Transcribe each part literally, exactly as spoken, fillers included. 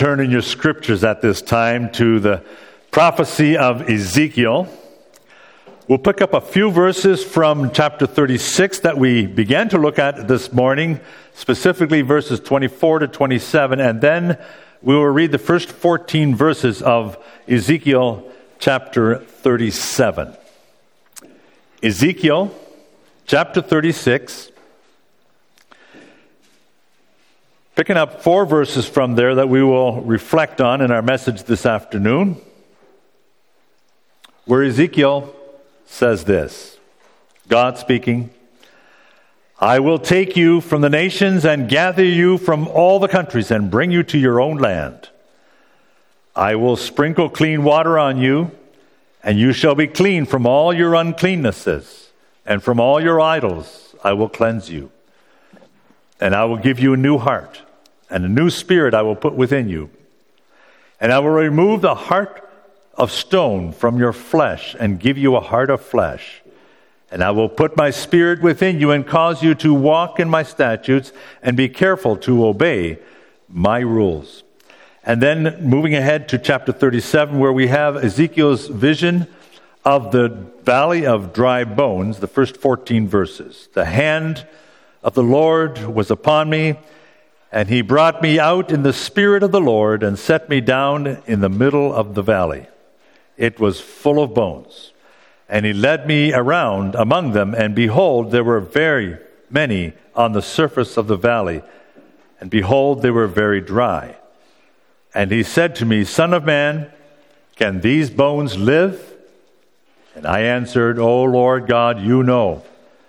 turn in your scriptures at this time to the prophecy of Ezekiel. We'll pick up a few verses from chapter thirty-six that we began to look at this morning, specifically verses twenty-four to twenty-seven, and then we will read the first fourteen verses of Ezekiel chapter thirty-seven. Ezekiel chapter thirty-six. Picking up four verses from there that we will reflect on in our message this afternoon, where Ezekiel says this, God speaking, I will take you from the nations and gather you from all the countries and bring you to your own land. I will sprinkle clean water on you, and you shall be clean from all your uncleannesses, and from all your idols I will cleanse you. And I will give you a new heart, and a new spirit I will put within you. And I will remove the heart of stone from your flesh, and give you a heart of flesh. And I will put my spirit within you, and cause you to walk in my statutes, and be careful to obey my rules. And then moving ahead to chapter thirty-seven, where we have Ezekiel's vision of the valley of dry bones, the first fourteen verses. The hand of the Lord was upon me, and he brought me out in the spirit of the Lord, and set me down in the middle of the valley. It was full of bones. And he led me around among them, and behold, there were very many on the surface of the valley, and behold, they were very dry. And he said to me, Son of man, can these bones live? And I answered, O Lord God, you know.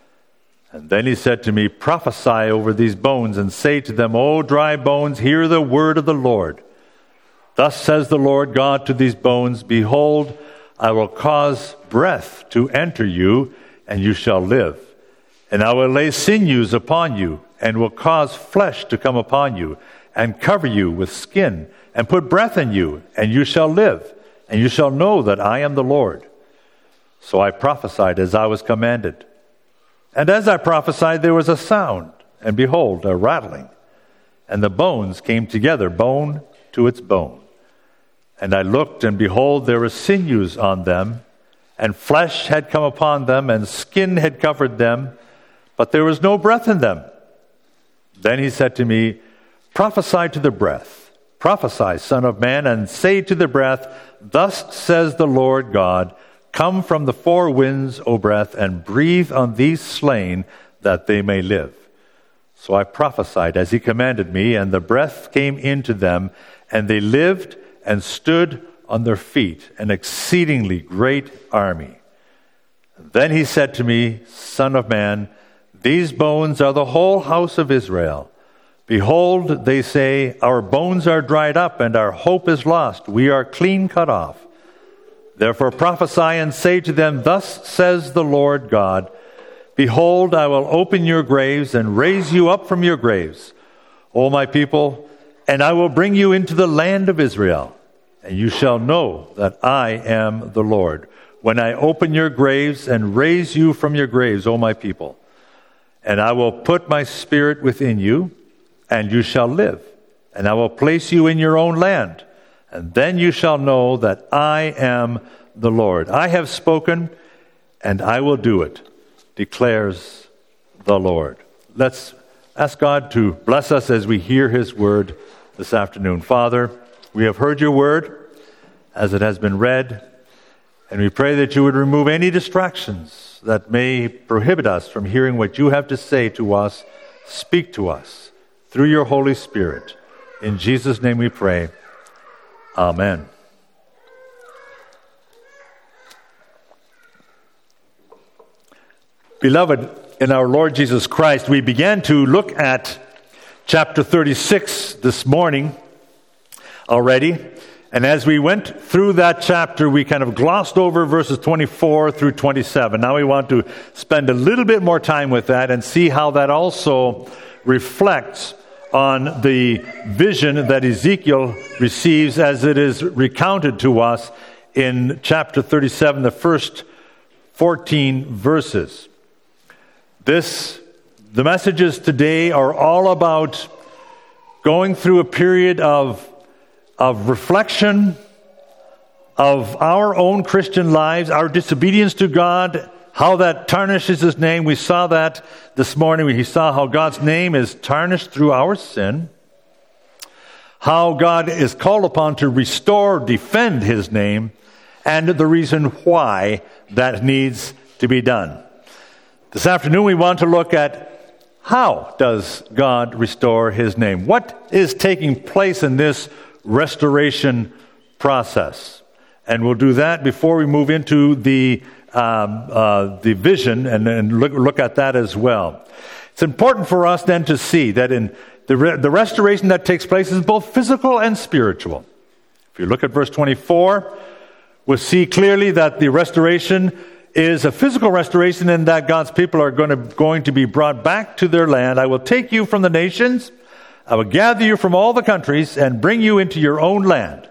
And then he said to me, Prophesy over these bones, and say to them, O dry bones, hear the word of the Lord. Thus says the Lord God to these bones, Behold, I will cause breath to enter you, and you shall live. And I will lay sinews upon you, and will cause flesh to come upon you, and cover you with skin, and put breath in you, and you shall live, and you shall know that I am the Lord. So I prophesied as I was commanded. And as I prophesied, there was a sound, and behold, a rattling. And the bones came together, bone to its bone. And I looked, and behold, there were sinews on them, and flesh had come upon them, and skin had covered them, but there was no breath in them. Then he said to me, Prophesy to the breath. Prophesy, Son of man, and say to the breath, Thus says the Lord God, Come from the four winds, O breath, and breathe on these slain, that they may live. So I prophesied as he commanded me, and the breath came into them, and they lived and stood on their feet, an exceedingly great army. Then he said to me, Son of man, these bones are the whole house of Israel. Behold, they say, Our bones are dried up, and our hope is lost. We are clean cut off. Therefore prophesy and say to them, Thus says the Lord God, Behold, I will open your graves and raise you up from your graves, O my people, and I will bring you into the land of Israel. And you shall know that I am the Lord, when I open your graves and raise you from your graves, O my people. And I will put my spirit within you, and you shall live. And I will place you in your own land. And then you shall know that I am the Lord. I have spoken, and I will do it, declares the Lord. Let's ask God to bless us as we hear his word this afternoon. Father, we have heard your word as it has been read, and we pray that you would remove any distractions that may prohibit us from hearing what you have to say to us. Speak to us through your Holy Spirit. In Jesus' name we pray. Amen. Beloved, in our Lord Jesus Christ, we began to look at chapter thirty-six this morning already. And as we went through that chapter, we kind of glossed over verses twenty-four through twenty-seven. Now we want to spend a little bit more time with that and see how that also reflects on the vision that Ezekiel receives as it is recounted to us in chapter thirty-seven, the first fourteen verses. This, the messages today are all about going through a period of of reflection of our own Christian lives, our disobedience to God, how that tarnishes His name. We saw that this morning. We saw how God's name is tarnished through our sin. How God is called upon to restore, defend His name, and the reason why that needs to be done. This afternoon we want to look at how does God restore His name? What is taking place in this restoration process? And we'll do that before we move into the um, uh, the vision and, and look, look at that as well. It's important for us then to see that in the, re- the restoration that takes place is both physical and spiritual. If you look at verse twenty-four, we'll see clearly that the restoration is a physical restoration in that God's people are going to, going to be brought back to their land. I will take you from the nations, I will gather you from all the countries and bring you into your own land.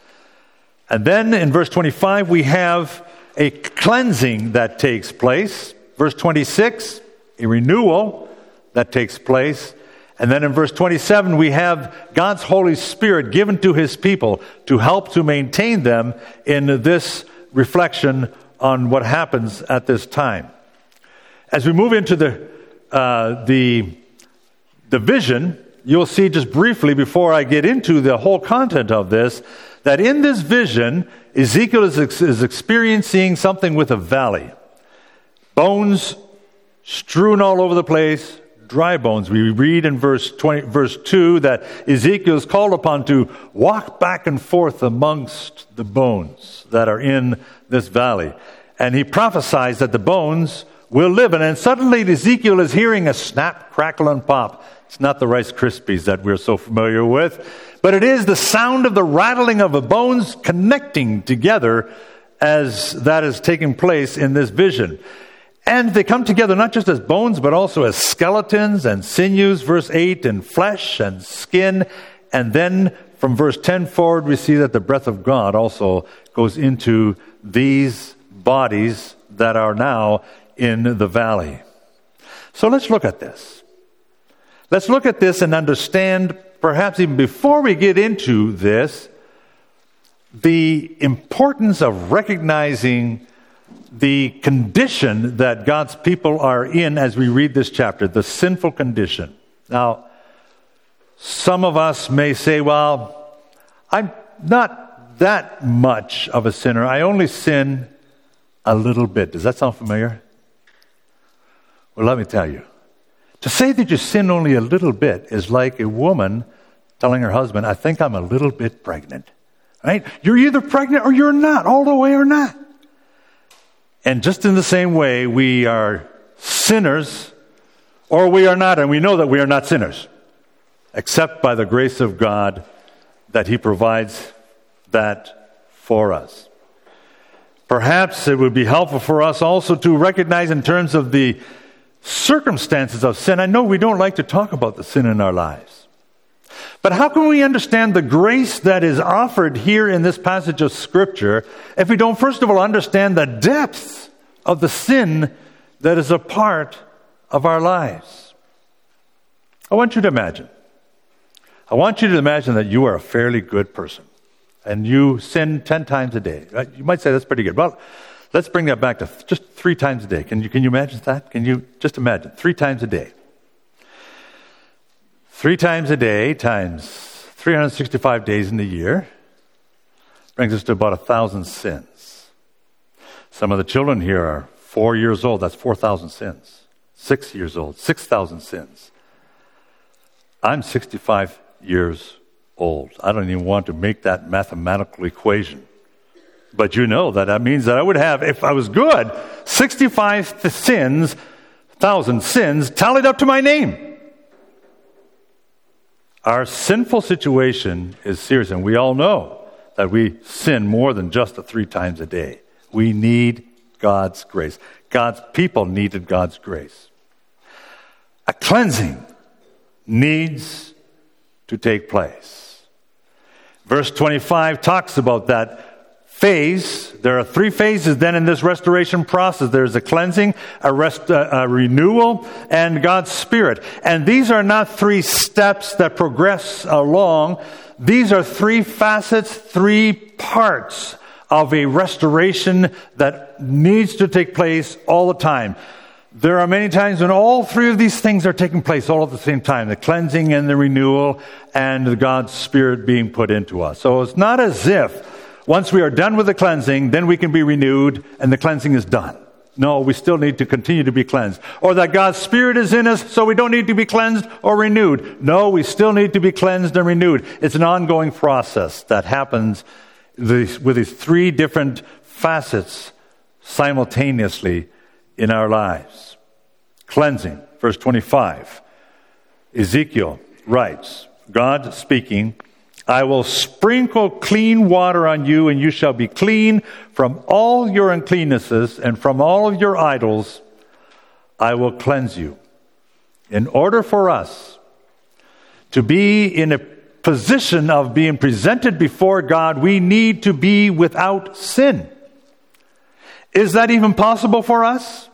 And then in verse twenty-five, we have a cleansing that takes place. Verse twenty-six, a renewal that takes place. And then in verse twenty-seven, we have God's Holy Spirit given to His people to help to maintain them in this reflection on what happens at this time. As we move into the uh, the the vision, you'll see just briefly before I get into the whole content of this, that in this vision, Ezekiel is, ex- is experiencing something with a valley. Bones strewn all over the place, dry bones. We read in verse twenty, verse two that Ezekiel is called upon to walk back and forth amongst the bones that are in this valley. And he prophesies that the bones will live. And then suddenly Ezekiel is hearing a snap, crackle, and pop. It's not the Rice Krispies that we're so familiar with, but it is the sound of the rattling of the bones connecting together as that is taking place in this vision. And they come together not just as bones, but also as skeletons and sinews, verse eight, and flesh and skin. And then from verse ten forward, we see that the breath of God also goes into these bodies that are now in the valley. So let's look at this. Let's look at this and understand, perhaps even before we get into this, the importance of recognizing the condition that God's people are in as we read this chapter, the sinful condition. Now, some of us may say, well, I'm not that much of a sinner. I only sin a little bit. Does that sound familiar? Well, let me tell you. To say that you sin only a little bit is like a woman telling her husband, I think I'm a little bit pregnant. Right? You're either pregnant or you're not, all the way or not. And just in the same way, we are sinners or we are not, and we know that we are not sinners, except by the grace of God that He provides that for us. Perhaps it would be helpful for us also to recognize in terms of the circumstances of sin. I know we don't like to talk about the sin in our lives. But how can we understand the grace that is offered here in this passage of Scripture if we don't, first of all, understand the depths of the sin that is a part of our lives? I want you to imagine. I want you to imagine that you are a fairly good person and you sin ten times a day. You might say that's pretty good. Well, let's bring that back to th- just three times a day. Can you, can you imagine that? Can you just imagine? Three times a day. Three times a day times three hundred sixty-five days in the year brings us to about a thousand sins. Some of the children here are four years old. That's four thousand sins. Six years old. Six thousand sins. I'm sixty-five years old. I don't even want to make that mathematical equation. But you know that that means that I would have, if I was good, sixty-five th- sins, thousand sins tallied up to my name. Our sinful situation is serious, and we all know that we sin more than just the three times a day. We need God's grace. God's people needed God's grace. A cleansing needs to take place. Verse twenty-five talks about that phase, there are three phases then in this restoration process. There's a cleansing, a, rest, uh, a renewal, and God's Spirit. And these are not three steps that progress along. These are three facets, three parts of a restoration that needs to take place all the time. There are many times when all three of these things are taking place all at the same time. The cleansing and the renewal and the God's Spirit being put into us. So it's not as if once we are done with the cleansing, then we can be renewed and the cleansing is done. No, we still need to continue to be cleansed. Or that God's Spirit is in us, so we don't need to be cleansed or renewed. No, we still need to be cleansed and renewed. It's an ongoing process that happens with these three different facets simultaneously in our lives. Cleansing, verse twenty-five. Ezekiel writes, God speaking, I will sprinkle clean water on you, and you shall be clean from all your uncleannesses, and from all of your idols I will cleanse you. In order for us to be in a position of being presented before God, we need to be without sin. Is that even possible for us?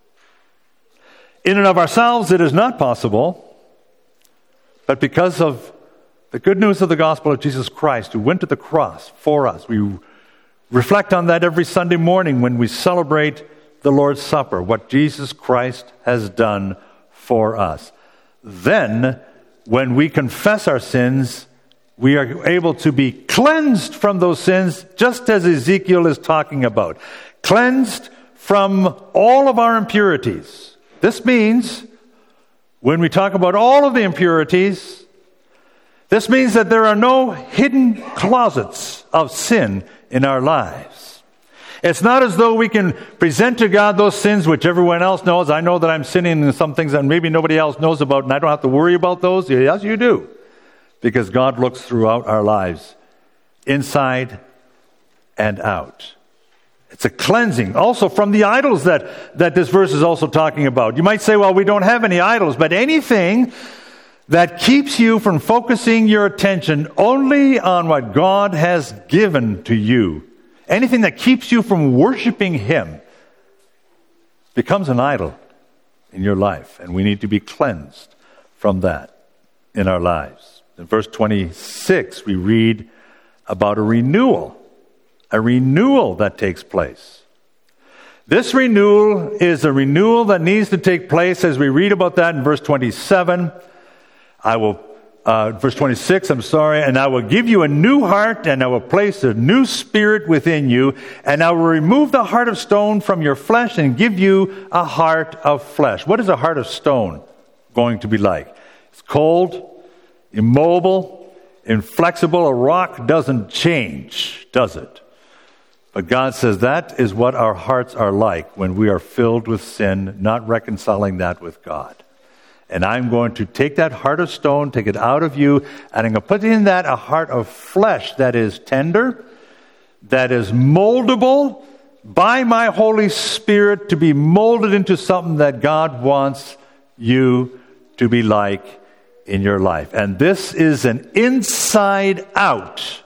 In and of ourselves, it is not possible. But because of the good news of the gospel of Jesus Christ, who went to the cross for us, we reflect on that every Sunday morning when we celebrate the Lord's Supper, what Jesus Christ has done for us. Then, when we confess our sins, we are able to be cleansed from those sins, just as Ezekiel is talking about. Cleansed from all of our impurities. This means, when we talk about all of the impurities, this means that there are no hidden closets of sin in our lives. It's not as though we can present to God those sins which everyone else knows. I know that I'm sinning in some things that maybe nobody else knows about, and I don't have to worry about those. Yes, you do. Because God looks throughout our lives, inside and out. It's a cleansing also from the idols that, that this verse is also talking about. You might say, well, we don't have any idols, but anything that keeps you from focusing your attention only on what God has given to you, anything that keeps you from worshiping Him, becomes an idol in your life. And we need to be cleansed from that in our lives. In verse twenty-six, we read about a renewal. A renewal that takes place. This renewal is a renewal that needs to take place, as we read about that in verse twenty-seven. I will, uh, verse twenty-six, I'm sorry, and I will give you a new heart, and I will place a new spirit within you, and I will remove the heart of stone from your flesh and give you a heart of flesh. What is a heart of stone going to be like? It's cold, immobile, inflexible. A rock doesn't change, does it? But God says that is what our hearts are like when we are filled with sin, not reconciling that with God. And I'm going to take that heart of stone, take it out of you, and I'm going to put in that a heart of flesh that is tender, that is moldable by my Holy Spirit to be molded into something that God wants you to be like in your life. And this is an inside-out,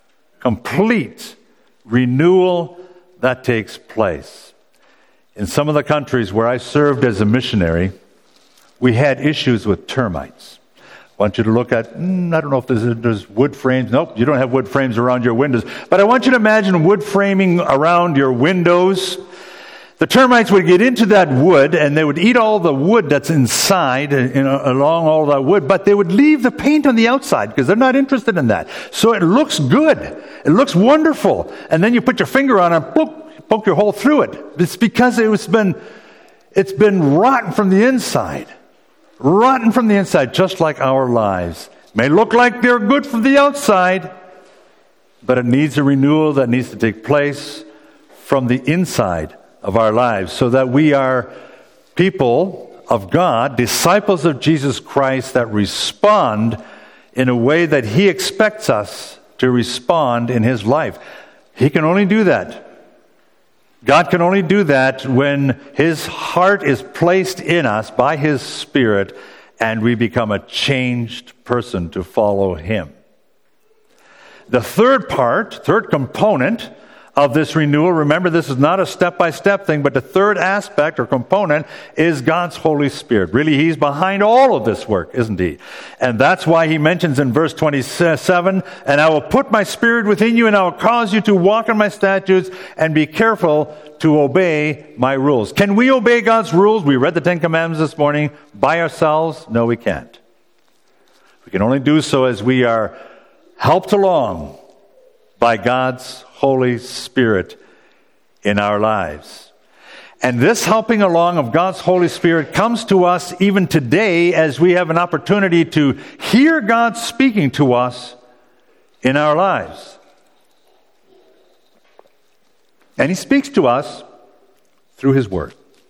complete renewal that takes place. In some of the countries where I served as a missionary, we had issues with termites. I want you to look at, mm, I don't know if there's, there's wood frames. Nope, you don't have wood frames around your windows. But I want you to imagine wood framing around your windows. The termites would get into that wood, and they would eat all the wood that's inside, you know, along all that wood, but they would leave the paint on the outside because they're not interested in that. So it looks good. It looks wonderful. And then you put your finger on it, and poke, poke your hole through it. It's because it's been, it's been rotten from the inside. Rotten from the inside, just like our lives. May look like they're good from the outside, but it needs a renewal that needs to take place from the inside of our lives, so that we are people of God, disciples of Jesus Christ, that respond in a way that He expects us to respond in His life. He can only do that. God can only do that when His heart is placed in us by His Spirit and we become a changed person to follow Him. The third part, third component of this renewal. Remember, this is not a step-by-step thing, but the third aspect or component is God's Holy Spirit. Really, He's behind all of this work, isn't He? And that's why He mentions in verse twenty-seven, "And I will put my Spirit within you, and I will cause you to walk in my statutes, and be careful to obey my rules." Can we obey God's rules? We read the Ten Commandments this morning by ourselves. No, we can't. We can only do so as we are helped along by God's Holy Spirit in our lives. And this helping along of God's Holy Spirit comes to us even today as we have an opportunity to hear God speaking to us in our lives. And He speaks to us through His Word.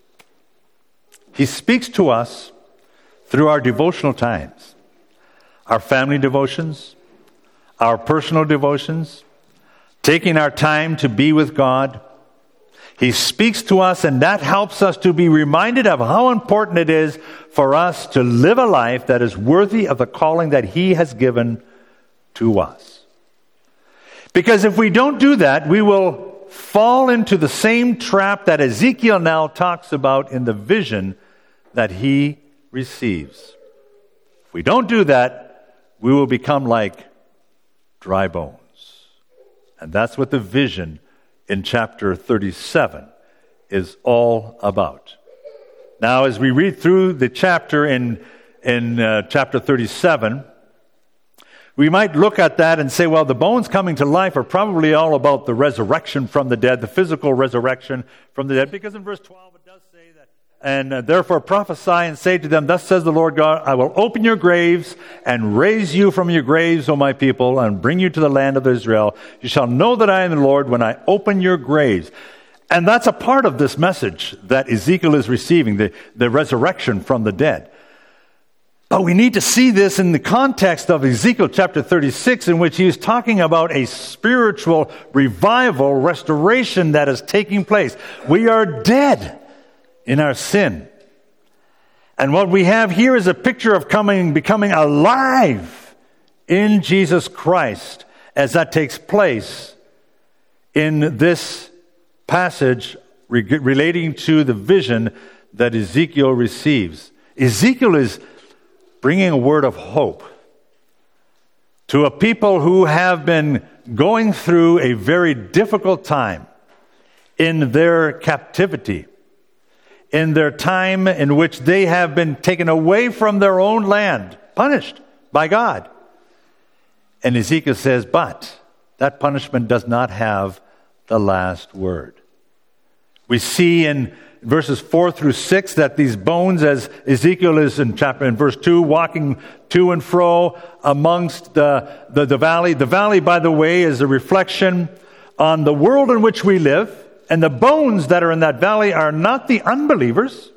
He speaks to us through our devotional times, our family devotions, our personal devotions, taking our time to be with God. He speaks to us, and that helps us to be reminded of how important it is for us to live a life that is worthy of the calling that He has given to us. Because if we don't do that, we will fall into the same trap that Ezekiel now talks about in the vision that he receives. If we don't do that, we will become like dry bones. And that's what the vision in chapter thirty-seven is all about. Now, as we read through the chapter in, in uh, chapter thirty-seven, we might look at that and say, well, the bones coming to life are probably all about the resurrection from the dead, the physical resurrection from the dead, because in verse twelve it does say that, and uh, therefore prophesy and say to them, "Thus says the Lord God, I will open your graves and raise you from your graves, O my people, and bring you to the land of Israel. You shall know that I am the Lord when I open your graves." And that's a part of this message that Ezekiel is receiving, the, the resurrection from the dead. But we need to see this in the context of Ezekiel chapter thirty-six, in which he is talking about a spiritual revival, restoration that is taking place. We are dead in our sin. And what we have here is a picture of coming, becoming alive in Jesus Christ as that takes place in this passage re- relating to the vision that Ezekiel receives. Ezekiel is bringing a word of hope to a people who have been going through a very difficult time in their captivity, in their time in which they have been taken away from their own land, punished by God. And Ezekiel says, but that punishment does not have the last word. We see in verses four through six that these bones, as Ezekiel is in chapter in verse two, walking to and fro amongst the, the, the valley. The valley, by the way, is a reflection on the world in which we live. And the bones that are in that valley are not the unbelievers.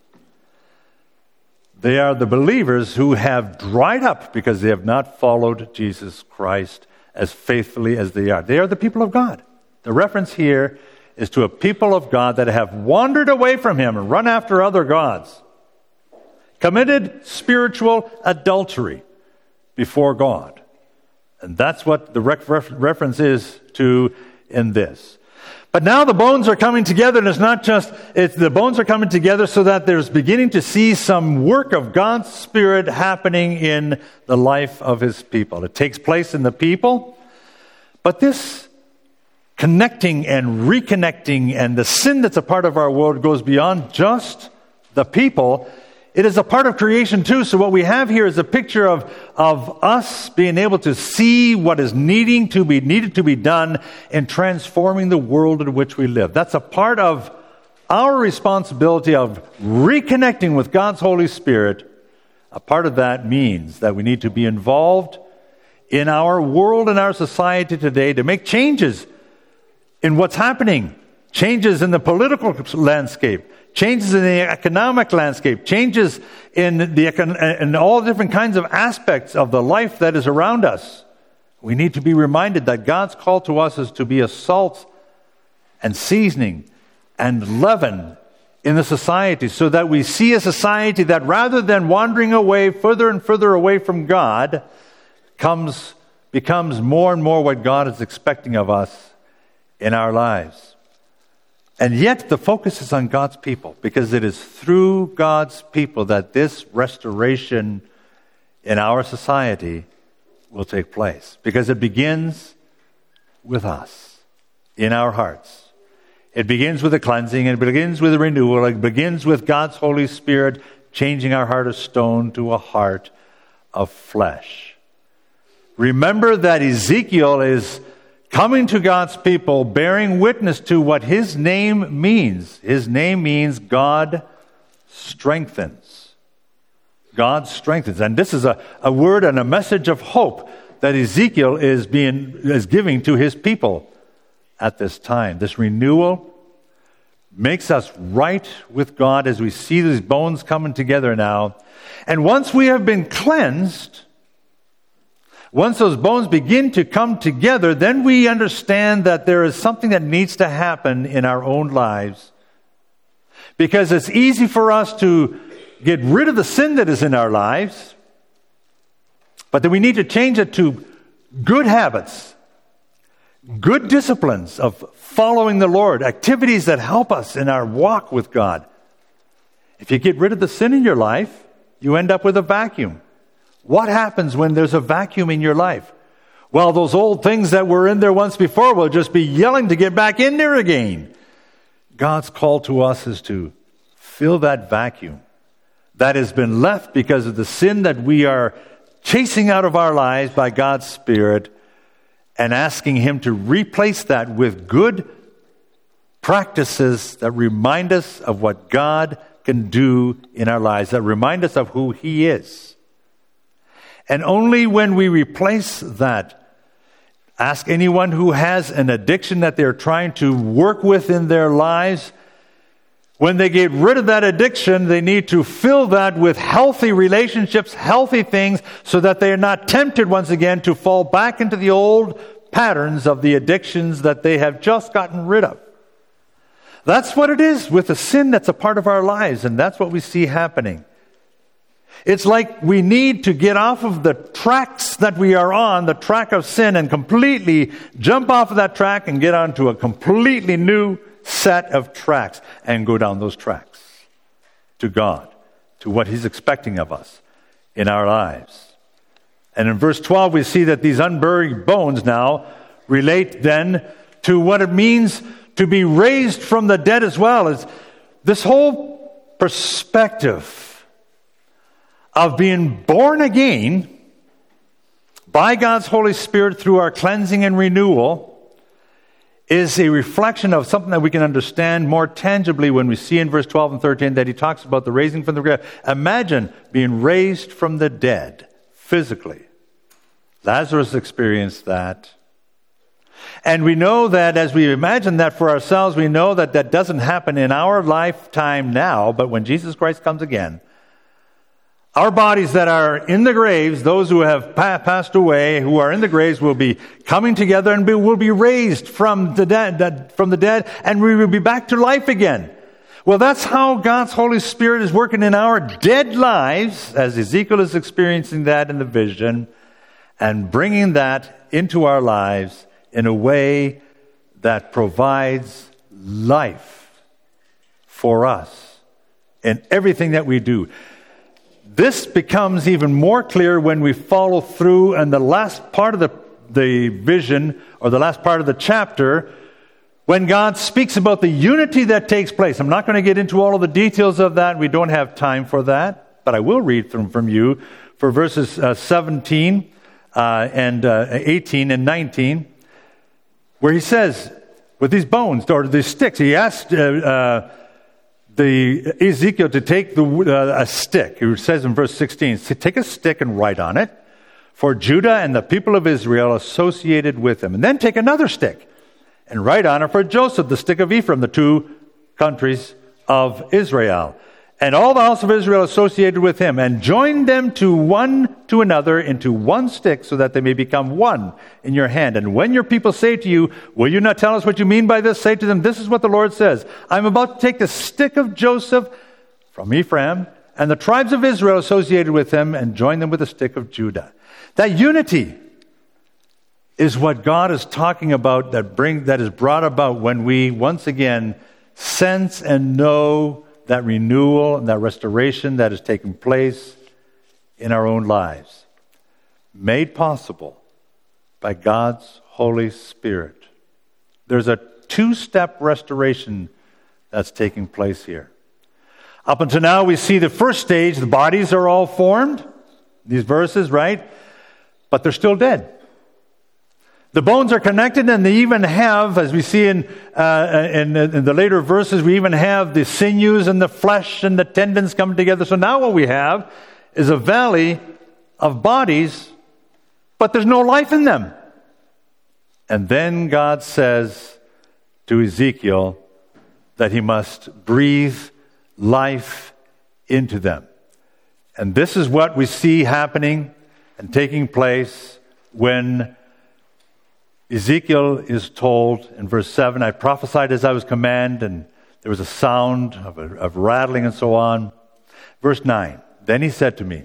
They are the believers who have dried up because they have not followed Jesus Christ as faithfully as they are. They are the people of God. The reference here is to a people of God that have wandered away from Him and run after other gods, committed spiritual adultery before God. And that's what the ref- reference is to in this. But now the bones are coming together, and it's not just, it's the bones are coming together so that there's beginning to see some work of God's Spirit happening in the life of His people. It takes place in the people, but this connecting and reconnecting and the sin that's a part of our world goes beyond just the people. It is a part of creation too. So what we have here is a picture of, of us being able to see what is needing to be needed to be done in transforming the world in which we live. That's a part of our responsibility of reconnecting with God's Holy Spirit. A part of that means that we need to be involved in our world and our society today to make changes in what's happening, changes in the political landscape, changes in the economic landscape, changes in the in all different kinds of aspects of the life that is around us. We need to be reminded that God's call to us is to be a salt and seasoning and leaven in the society, so that we see a society that, rather than wandering away further and further away from God, comes becomes more and more what God is expecting of us in our lives. And yet the focus is on God's people, because it is through God's people that this restoration in our society will take place. Because it begins with us, in our hearts. It begins with a cleansing, and it begins with a renewal. It begins with God's Holy Spirit changing our heart of stone to a heart of flesh. Remember that Ezekiel is coming to God's people, bearing witness to what his name means. His name means God strengthens. God strengthens. And this is a, a word and a message of hope that Ezekiel is being is giving to his people at this time. This renewal makes us right with God as we see these bones coming together now. And once we have been cleansed, once those bones begin to come together, then we understand that there is something that needs to happen in our own lives. Because it's easy for us to get rid of the sin that is in our lives, but then we need to change it to good habits, good disciplines of following the Lord, activities that help us in our walk with God. If you get rid of the sin in your life, you end up with a vacuum. What happens when there's a vacuum in your life? Well, those old things that were in there once before will just be yelling to get back in there again. God's call to us is to fill that vacuum that has been left because of the sin that we are chasing out of our lives by God's Spirit, and asking Him to replace that with good practices that remind us of what God can do in our lives, that remind us of who He is. And only when we replace that, ask anyone who has an addiction that they're trying to work with in their lives, when they get rid of that addiction, they need to fill that with healthy relationships, healthy things, so that they are not tempted once again to fall back into the old patterns of the addictions that they have just gotten rid of. That's what it is with the sin that's a part of our lives, and that's what we see happening. It's like we need to get off of the tracks that we are on, the track of sin, and completely jump off of that track and get onto a completely new set of tracks and go down those tracks to God, to what He's expecting of us in our lives. And in verse twelve, we see that these unburied bones now relate then to what it means to be raised from the dead as well. As this whole perspective of being born again by God's Holy Spirit through our cleansing and renewal is a reflection of something that we can understand more tangibly when we see in verse twelve and thirteen that he talks about the raising from the dead. Imagine being raised from the dead physically. Lazarus experienced that. And we know that as we imagine that for ourselves, we know that that doesn't happen in our lifetime now, but when Jesus Christ comes again, our bodies that are in the graves, those who have pa- passed away, who are in the graves, will be coming together and be, will be raised from the dead, from the dead, and we will be back to life again. Well, that's how God's Holy Spirit is working in our dead lives, as Ezekiel is experiencing that in the vision, and bringing that into our lives in a way that provides life for us in everything that we do. This becomes even more clear when we follow through and the last part of the, the vision, or the last part of the chapter, when God speaks about the unity that takes place. I'm not going to get into all of the details of that. We don't have time for that. But I will read from, from you for verses uh, seventeen uh, and uh, eighteen and nineteen, where he says, with these bones, or these sticks, he asked... Uh, uh, The Ezekiel to take the, uh, a stick. He says in verse sixteen, take a stick and write on it, for Judah and the people of Israel associated with him. And then take another stick and write on it for Joseph, the stick of Ephraim, the two countries of Israel. And all the house of Israel associated with him, and join them to one to another into one stick, so that they may become one in your hand. And when your people say to you, will you not tell us what you mean by this? Say to them, this is what the Lord says. I'm about to take the stick of Joseph from Ephraim and the tribes of Israel associated with him, and join them with the stick of Judah. That unity is what God is talking about that bring that is brought about when we once again sense and know that renewal and that restoration that is taking place in our own lives, made possible by God's Holy Spirit. There's a two-step restoration that's taking place here. Up until now, we see the first stage, the bodies are all formed, these verses, right? But they're still dead. The bones are connected, and they even have, as we see in, uh, in, in the later verses, we even have the sinews and the flesh and the tendons coming together. So now what we have is a valley of bodies, but there's no life in them. And then God says to Ezekiel that he must breathe life into them. And this is what we see happening and taking place when Ezekiel is told in verse seven, I prophesied as I was commanded, and there was a sound of, a, of rattling and so on. Verse nine, then he said to me,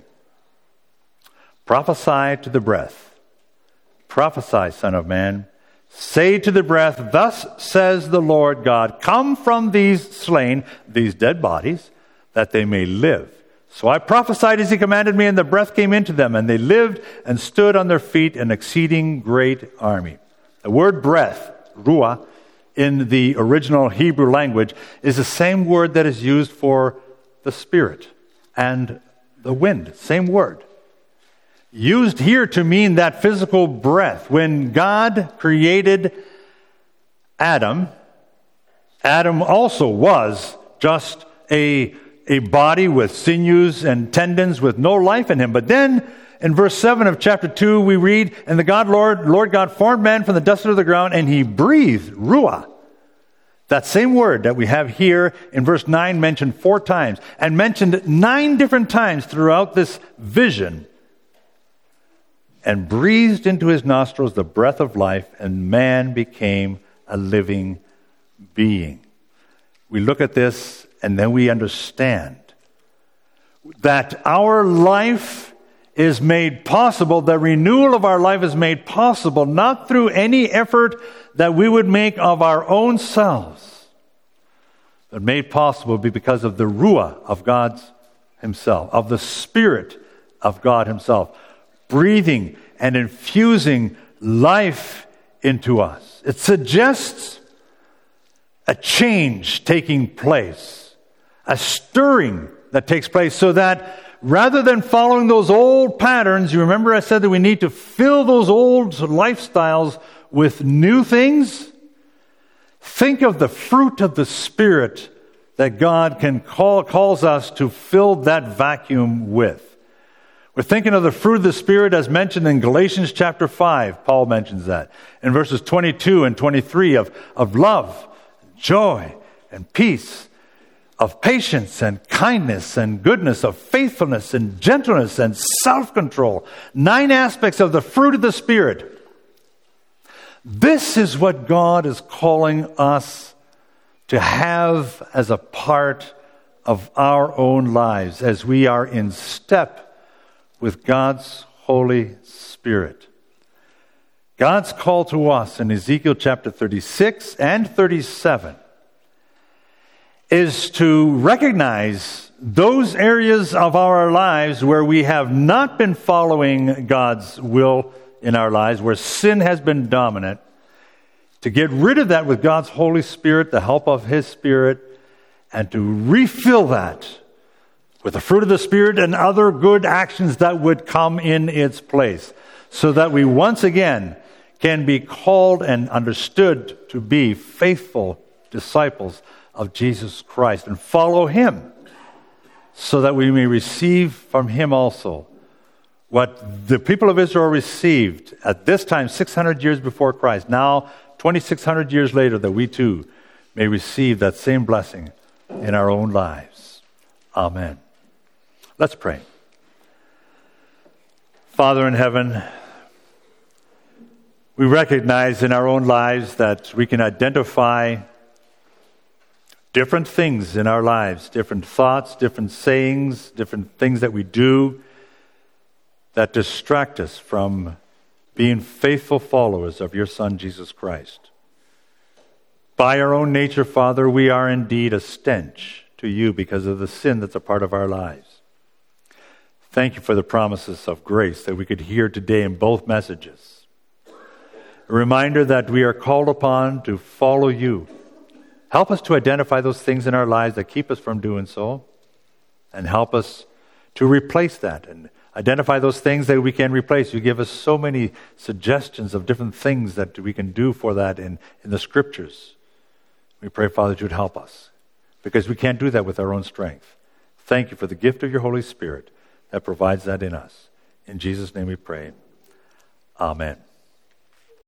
prophesy to the breath. Prophesy, son of man. Say to the breath, thus says the Lord God, come from these slain, these dead bodies, that they may live. So I prophesied as he commanded me, and the breath came into them, and they lived and stood on their feet, an exceeding great army. The word breath, ruah, in the original Hebrew language is the same word that is used for the spirit and the wind. Same word. Used here to mean that physical breath. When God created Adam, Adam also was just a, a body with sinews and tendons with no life in him. But then in verse seven of chapter two, we read, and the God Lord, Lord God formed man from the dust of the ground, and he breathed, ruah. That same word that we have here in verse nine mentioned four times, and mentioned nine different times throughout this vision, and breathed into his nostrils the breath of life, and man became a living being. We look at this, and then we understand that our life is made possible, the renewal of our life is made possible, not through any effort that we would make of our own selves, but made possible because of the ruah of God himself, of the Spirit of God himself, breathing and infusing life into us. It suggests a change taking place, a stirring that takes place, so that rather than following those old patterns, you remember I said that we need to fill those old lifestyles with new things? Think of the fruit of the Spirit that God can call, calls us to fill that vacuum with. We're thinking of the fruit of the Spirit as mentioned in Galatians chapter five. Paul mentions that. In verses twenty-two and twenty-three of, of love, joy, and peace, of patience and kindness and goodness, of faithfulness and gentleness and self-control. Nine aspects of the fruit of the Spirit. This is what God is calling us to have as a part of our own lives as we are in step with God's Holy Spirit. God's call to us in Ezekiel chapter thirty-six and thirty-seven is to recognize those areas of our lives where we have not been following God's will in our lives, where sin has been dominant, to get rid of that with God's Holy Spirit, the help of His Spirit, and to refill that with the fruit of the Spirit and other good actions that would come in its place, so that we once again can be called and understood to be faithful disciples of Jesus Christ and follow Him, so that we may receive from Him also what the people of Israel received at this time, six hundred years before Christ, now twenty-six hundred years later, that we too may receive that same blessing in our own lives. Amen. Let's pray. Father in heaven, we recognize in our own lives that we can identify different things in our lives, different thoughts, different sayings, different things that we do that distract us from being faithful followers of your Son, Jesus Christ. By our own nature, Father, we are indeed a stench to you because of the sin that's a part of our lives. Thank you for the promises of grace that we could hear today in both messages. A reminder that we are called upon to follow you. Help us to identify those things in our lives that keep us from doing so, and help us to replace that and identify those things that we can replace. You give us so many suggestions of different things that we can do for that in, in the Scriptures. We pray, Father, that you would help us, because we can't do that with our own strength. Thank you for the gift of your Holy Spirit that provides that in us. In Jesus' name we pray. Amen.